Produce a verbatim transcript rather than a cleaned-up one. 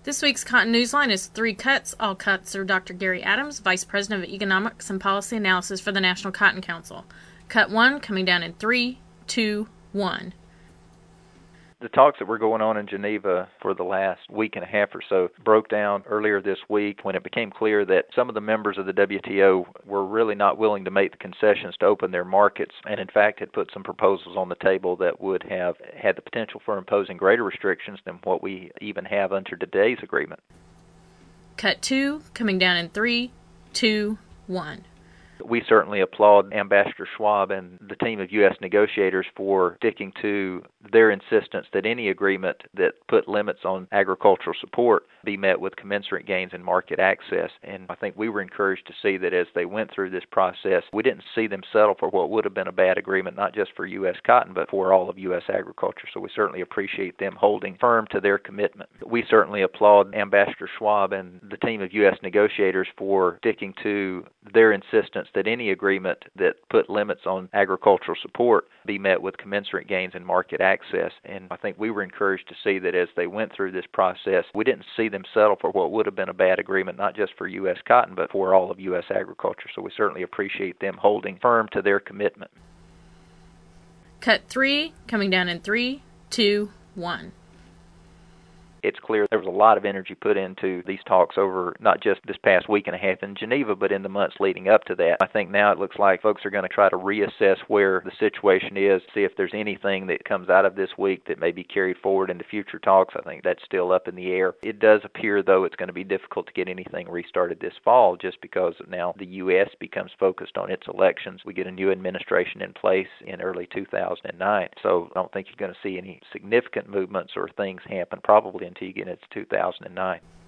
This week's Cotton Newsline is Three Cuts. All cuts are Doctor Gary Adams, Vice President of Economics and Policy Analysis for the National Cotton Council. Cut one coming down in three, two, one. The talks that were going on in Geneva for the last week and a half or so broke down earlier this week when it became clear that some of the members of the W T O were really not willing to make the concessions to open their markets, and in fact had put some proposals on the table that would have had the potential for imposing greater restrictions than what we even have under today's agreement. Cut two coming down in three, two, one. We certainly applaud Ambassador Schwab and the team of U S negotiators for sticking to their insistence that any agreement that put limits on agricultural support be met with commensurate gains in market access. And I think we were encouraged to see that as they went through this process, we didn't see them settle for what would have been a bad agreement, not just for U S cotton, but for all of U S agriculture. So we certainly appreciate them holding firm to their commitment. We certainly applaud Ambassador Schwab and the team of U S negotiators for sticking to their insistence that any agreement that put limits on agricultural support be met with commensurate gains in market access. And I think we were encouraged to see that as they went through this process, we didn't see them settle for what would have been a bad agreement, not just for U S cotton, but for all of U S agriculture. So we certainly appreciate them holding firm to their commitment. Cut three coming down in three, two, one. It's clear there was a lot of energy put into these talks over not just this past week and a half in Geneva, but in the months leading up to that. I think now it looks like folks are going to try to reassess where the situation is, see if there's anything that comes out of this week that may be carried forward into future talks. I think that's still up in the air. It does appear, though, it's going to be difficult to get anything restarted this fall just because now the U S becomes focused on its elections. We get a new administration in place in early two thousand nine. So I don't think you're going to see any significant movements or things happen probably until you get into two thousand nine.